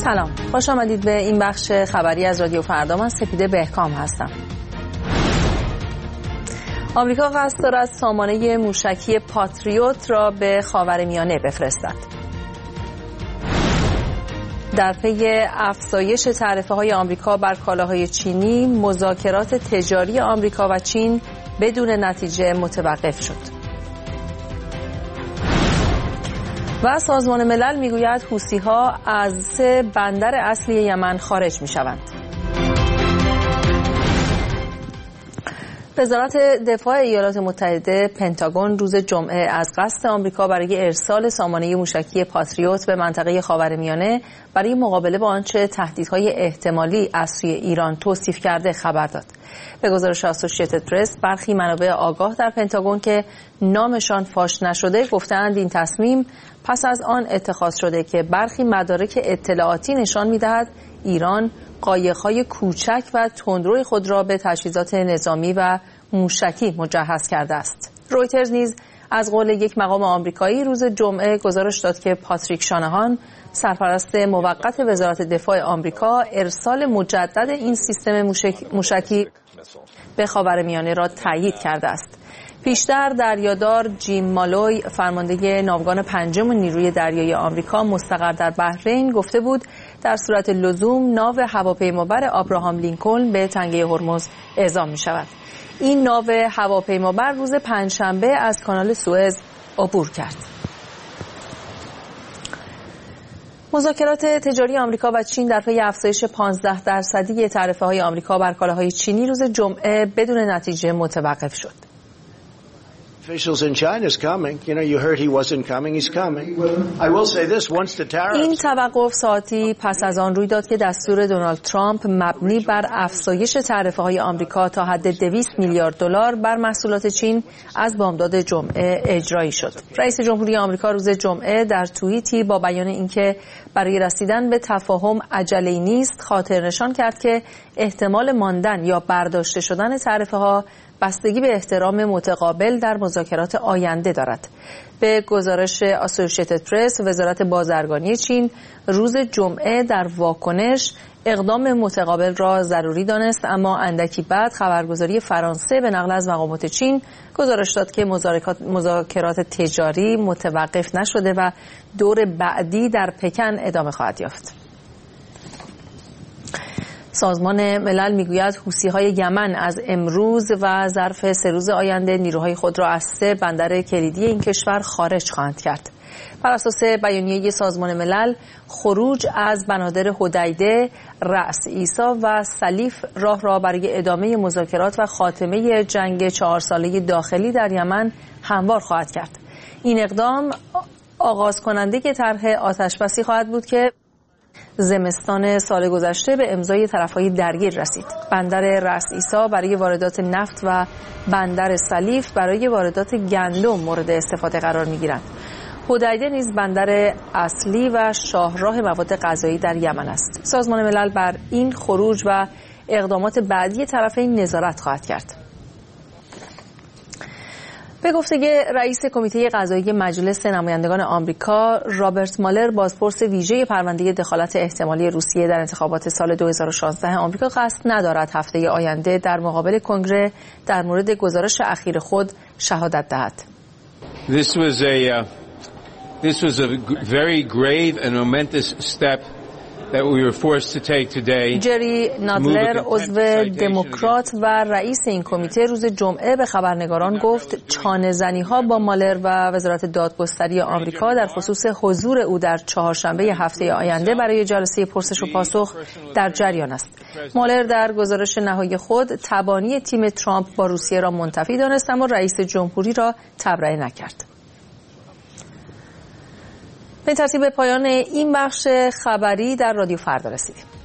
سلام، خوش آمدید به این بخش خبری از رادیو فردا. من سپیده بهکام هستم. آمریکا قصد دارد سامانه موشکی پاتریوت را به خاورمیانه بفرستد. در پی افزایش تعرفه‌های آمریکا بر کالاهای چینی، مذاکرات تجاری آمریکا و چین بدون نتیجه متوقف شد. و سازمان ملل میگوید حوثی‌ها از 3 بندر اصلی یمن خارج می‌شوند. وزارت دفاع ایالات متحده پنتاگون روز جمعه از قصد آمریکا برای ارسال سامانه موشکی پاتریوت به منطقه خاورمیانه برای مقابله با آنچه تهدیدهای احتمالی از سوی ایران توصیف کرده خبر داد. به گزارش اسوسییتد پرس، برخی منابع آگاه در پنتاگون که نامشان فاش نشده گفتند این تصمیم پس از آن اتخاذ شده که برخی مدارک اطلاعاتی نشان می‌دهد ایران قایق‌های کوچک و تندروی خود را به تجهیزات نظامی و موشکی مجهز کرده است. رویترز نیز از قول یک مقام آمریکایی روز جمعه گزارش داد که پاتریک شانهان، سرپرست موقت وزارت دفاع آمریکا، ارسال مجدد این سیستم موشکی به خاورمیانه را تایید کرده است. پیشتر دریادار جیم مالوی، فرمانده ناوگان 5 نیروی دریایی آمریکا مستقر در بحرین، گفته بود در صورت لزوم ناو هواپیمابر آبراهام لینکلن به تنگه هرمز اعزام می شود. این ناو هواپیمابر روز پنجشنبه از کانال سوئز عبور کرد. مذاکرات تجاری آمریکا و چین در پی افزایش 15% تعرفه‌های آمریکا بر کالاهای چینی روز جمعه بدون نتیجه متوقف شد. این توقف ساعتی پس از آن روی داد که دستور دونالد ترامپ مبنی بر افزایش تعرفه‌های آمریکا تا حد 200 میلیارد دلار بر محصولات چین از بامداد جمعه اجرایی شد. رئیس جمهوری آمریکا روز جمعه در توییتی با بیان اینکه برای رسیدن به تفاهم عجله‌ای نیست، خاطر نشان کرد که احتمال ماندن یا برداشته شدن تعرفه‌ها بستگی به احترام متقابل در مذاکرات آینده دارد. به گزارش اسوسییتد پرس، وزارت بازرگانی چین روز جمعه در واکنش اقدام متقابل را ضروری دانست، اما اندکی بعد خبرگزاری فرانسه به نقل از مقامات چین گزارش داد که مذاکرات تجاری متوقف نشده و دور بعدی در پکن ادامه خواهد یافت. سازمان ملل میگوید حوثی‌های یمن از امروز و ظرف 3 روز آینده نیروهای خود را از 3 بندر کلیدی این کشور خارج خواهند کرد. بر اساس بیانیه سازمان ملل، خروج از بنادر حدیده، رأس عیسی و سلیف راه را برای ادامه مذاکرات و خاتمه جنگ 4 ساله داخلی در یمن هموار خواهد کرد. این اقدام آغاز کننده که طرح آتشبسی خواهد بود که زمستان سال گذشته به امضای طرفهای درگیر رسید. بندر رأس عیسی برای واردات نفت و بندر سلیف برای واردات گندم مورد استفاده قرار می‌گیرند. حدیده نیز بندر اصلی و شاهراه مواد غذایی در یمن است. سازمان ملل بر این خروج و اقدامات بعدی طرفین نظارت خواهد کرد. به گفته رئیس کمیته قضایی مجلس نمایندگان آمریکا، رابرت مالر، بازپرس ویژه پرونده دخالت احتمالی روسیه در انتخابات سال 2016 آمریکا، قصد ندارد هفته آینده در مقابل کنگره در مورد گزارش اخیر خود شهادت دهد. This was a very grave and momentous step that we were forced to take today. جری نادلر، عضو دموکرات و رئیس این کمیته، روز جمعه به خبرنگاران گفت چانه‌زنی‌ها با مالر و وزارت دادگستری آمریکا در خصوص حضور او در چهارشنبه هفته آینده برای جلسه پرسش و پاسخ در جریان است. مالر در گزارش نهایی خود تبانی تیم ترامپ با روسیه را منتفی دانست، اما رئیس جمهوری را تبرئه نکرد. به ترتیب پایان این بخش خبری در رادیو فردا رسیدیم.